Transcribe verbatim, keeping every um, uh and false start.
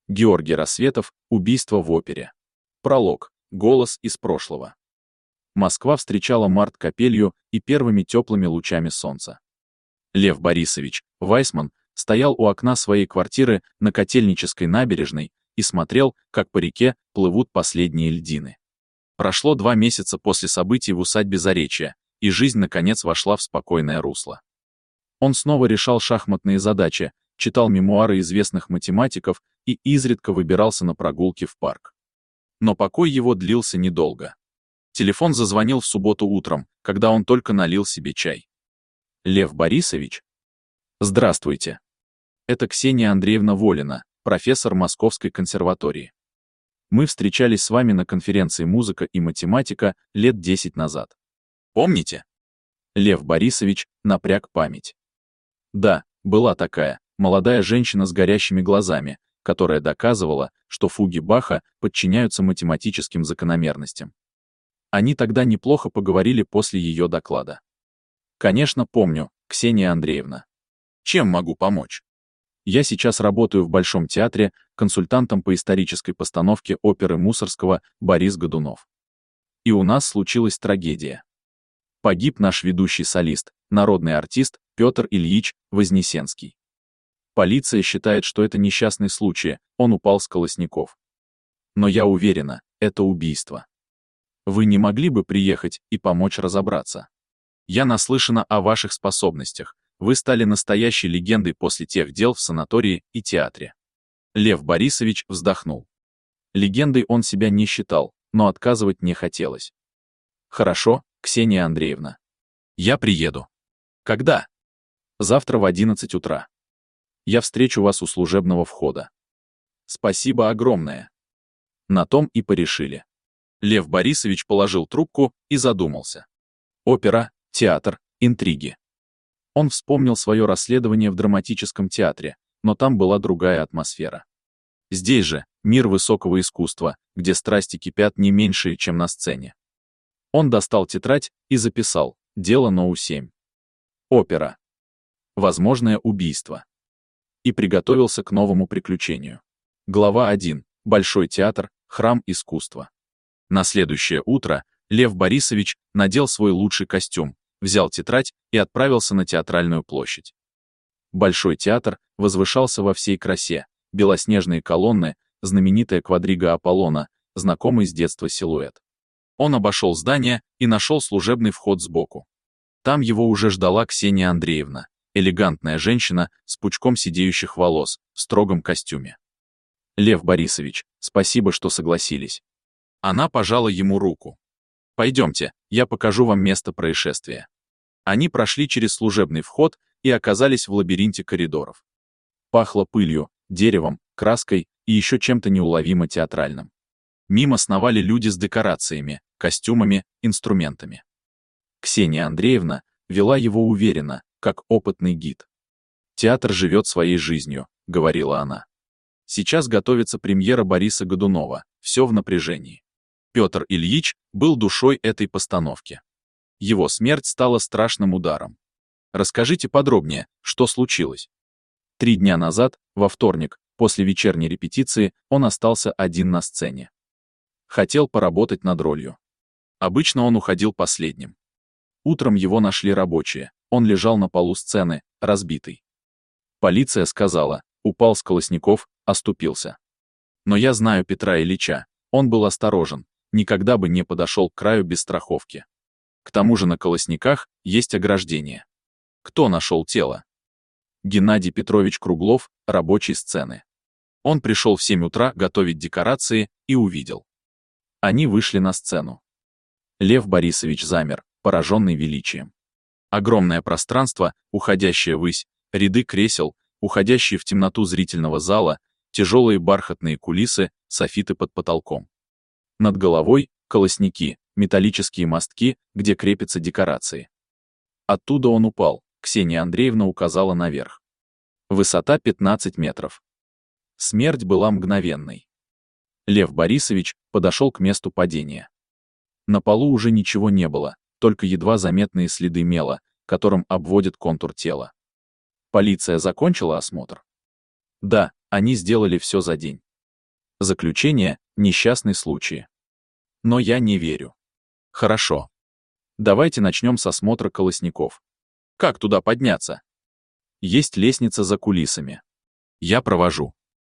Георгий Рассветов. Убийство в опере. Пролог. Голос из прошлого. Москва встречала март капелью и первыми теплыми лучами солнца. Лев Борисович Вайсман стоял у окна своей квартиры на Котельнической набережной и смотрел, как по реке плывут последние льдины. Прошло два месяца после событий в усадьбе Заречья, и жизнь наконец вошла в спокойное русло. Он снова решал шахматные задачи, читал мемуары известных математиков и изредка выбирался на прогулки в парк. Но покой его длился недолго. Телефон зазвонил в субботу утром, когда он только налил себе чай. Лев Борисович? Здравствуйте. Это Ксения Андреевна Волина, профессор Московской консерватории. Мы встречались с вами на конференции «Музыка и математика» лет десять назад. Помните? Лев Борисович напряг память. Да, была такая, молодая женщина с горящими глазами, которая доказывала, что фуги Баха подчиняются математическим закономерностям. Они тогда неплохо поговорили после ее доклада. Конечно, помню, Ксения Андреевна. Чем могу помочь? Я сейчас работаю в Большом театре консультантом по исторической постановке оперы Мусоргского «Борис Годунов». И у нас случилась трагедия. Погиб наш ведущий солист, народный артист Петр Ильич Вознесенский. Полиция считает, что это несчастный случай, он упал с колосников. Но я уверена, это убийство. Вы не могли бы приехать и помочь разобраться? Я наслышана о ваших способностях, вы стали настоящей легендой после тех дел в санатории и театре. Лев Борисович вздохнул. Легендой он себя не считал, но отказывать не хотелось. Хорошо, Ксения Андреевна. Я приеду. Когда? Завтра в одиннадцать утра. Я встречу вас у служебного входа. Спасибо огромное. На том и порешили. Лев Борисович положил трубку и задумался. Опера, театр, интриги. Он вспомнил свое расследование в драматическом театре, но там была другая атмосфера. Здесь же мир высокого искусства, где страсти кипят не меньше, чем на сцене. Он достал тетрадь и записал «Дело Ноу семь». Опера. Возможное убийство. И приготовился к новому приключению. Глава один. Большой театр, храм искусства. На следующее утро Лев Борисович надел свой лучший костюм, взял тетрадь и отправился на Театральную площадь. Большой театр возвышался во всей красе, белоснежные колонны, знаменитая квадрига Аполлона, знакомый с детства силуэт. Он обошел здание и нашел служебный вход сбоку. Там его уже ждала Ксения Андреевна, элегантная женщина с пучком сидеющих волос, в строгом костюме. Лев Борисович, спасибо, что согласились. Она пожала ему руку. Пойдемте, я покажу вам место происшествия. Они прошли через служебный вход и оказались в лабиринте коридоров. Пахло пылью, деревом, краской и еще чем-то неуловимо театральным. Мимо сновали люди с декорациями, костюмами, инструментами. Ксения Андреевна вела его уверенно, как опытный гид. «Театр живет своей жизнью», — говорила она. Сейчас готовится премьера Бориса Годунова, все в напряжении. Петр Ильич был душой этой постановки. Его смерть стала страшным ударом. Расскажите подробнее, что случилось. Три дня назад, во вторник, после вечерней репетиции, он остался один на сцене. Хотел поработать над ролью. Обычно он уходил последним. Утром его нашли рабочие, он лежал на полу сцены, разбитый. Полиция сказала, упал с колосников, оступился. Но я знаю Петра Ильича, он был осторожен, никогда бы не подошел к краю без страховки. К тому же на колосниках есть ограждение. Кто нашел тело? Геннадий Петрович Круглов, рабочий сцены. Он пришел в семь утра готовить декорации и увидел. Они вышли на сцену. Лев Борисович замер, пораженный величием. Огромное пространство, уходящее ввысь, ряды кресел, уходящие в темноту зрительного зала, тяжелые бархатные кулисы, софиты под потолком. Над головой — колосники, металлические мостки, где крепятся декорации. Оттуда он упал, Ксения Андреевна указала наверх. Высота пятнадцать метров. Смерть была мгновенной. Лев Борисович подошел к месту падения. На полу уже ничего не было, только едва заметные следы мела, которым обводит контур тела. Полиция закончила осмотр? Да, они сделали все за день. Заключение — несчастный случай. Но я не верю. Хорошо. Давайте начнем с осмотра колосников. Как туда подняться? Есть лестница за кулисами. Я провожу.